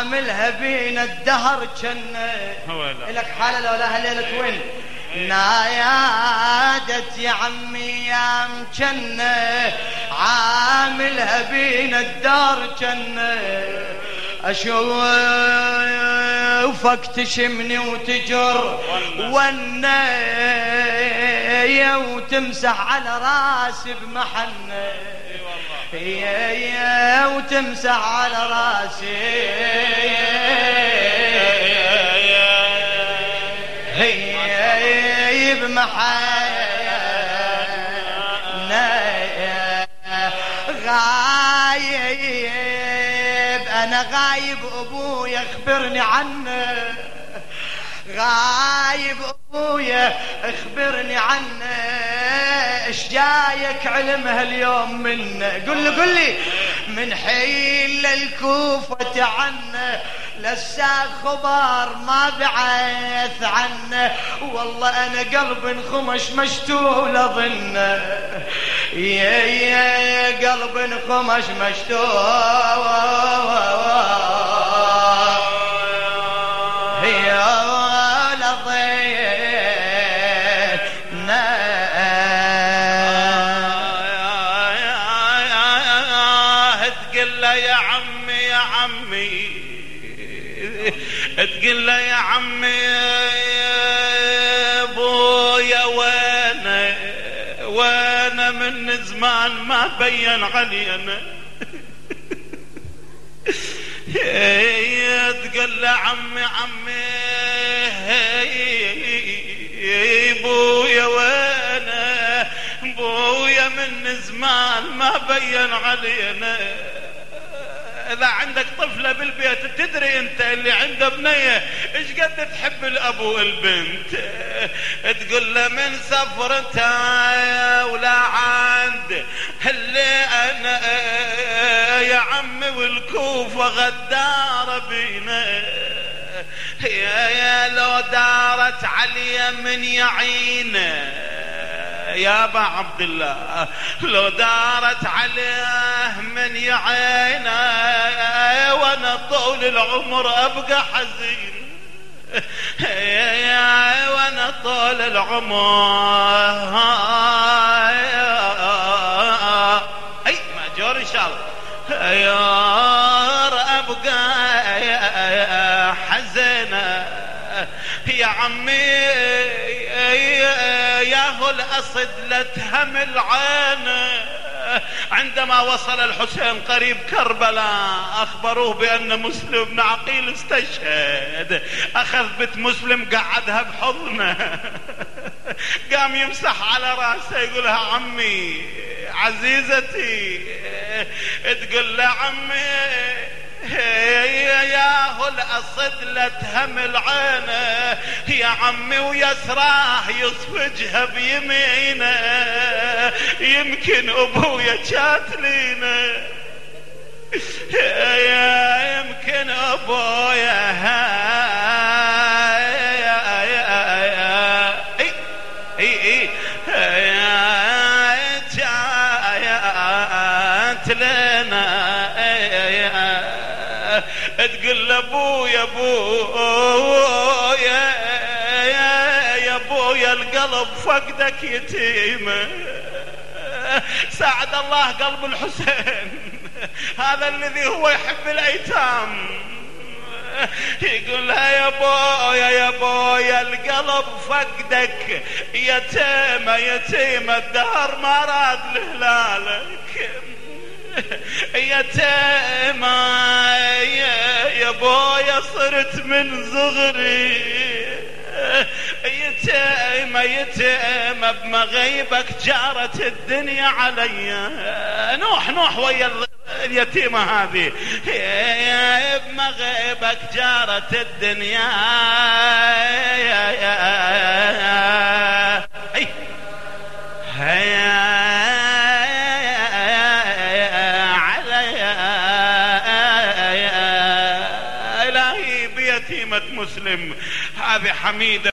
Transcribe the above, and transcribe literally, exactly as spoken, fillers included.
عاملها بينا الدهر جنة. لك حالة لو لها ليلة وين نايادت يا عمي يا مجنة، عاملها بينا الدار جنة. أشوفك تشمني وتجر والنية وتمسح على راسي بمحنة، يا وتمسح على راسي هي بمحنة. غايب أنا غايب أبويا اخبرني عنه، غايب أبويا اخبرني عنه، ايش جايك علمها اليوم منه؟ قل له قل لي من حيل الكوفة عنه، لسا خبر ما بعث عنه، والله أنا قلب انخمش مشتول أظنه، يا يا قلب انخمش مشتول هي يا عمي يا عمي تقول له يا عمي ابويا وانا وانا من زمان ما بين علينا. تقول له عمي عمي ابويا وانا ابويا من زمان ما بين علينا. إذا عندك طفلة بالبيت تدري أنت اللي عنده بنية إيش قد تحب الأب والبنت. تقول له من سفرتها ولا عند اللي أنا يا عمي والكوفة غدار بينا. يا يا لو دارت علي من يعينه يا ابا عبد الله، لو دارت عليه من يعينه وانا طول العمر ابقى حزين، يا وانا طول العمر اي ماجور ان شاء الله يا ابقى حزينه. يا عمي ياهو الأصد لتهم العين، عندما وصل الحسين قريب كربلاء أخبروه بأن مسلم بن عقيل استشهد، أخذ بنت مسلم قعدها بحضنه، قام يمسح على رأسه يقولها عمي عزيزتي، تقول له عمي ياهو الأصد لتهم العين يا عمي ويسراه يصفجها بيمينه، يمكن أبويا كاتلينا، يمكن أبويا اي اي اي كاتلينا. تقول له ابويا ابويا يا ابويا القلب فقدك يتيمه. ساعد الله قلب الحسين هذا الذي هو يحب الايتام، يقول لها يا بويا يا بويا القلب فقدك يتيمه يتيمه، الدهر ما راد لهلالك يتيمة يا بويا صرت من صغري يتيمة يتيمة بمغيبك جارت الدنيا علي. نوح نوح ويا اليتيمة هذه بمغيبك جارت الدنيا هي هي مسلم. هذه حميدة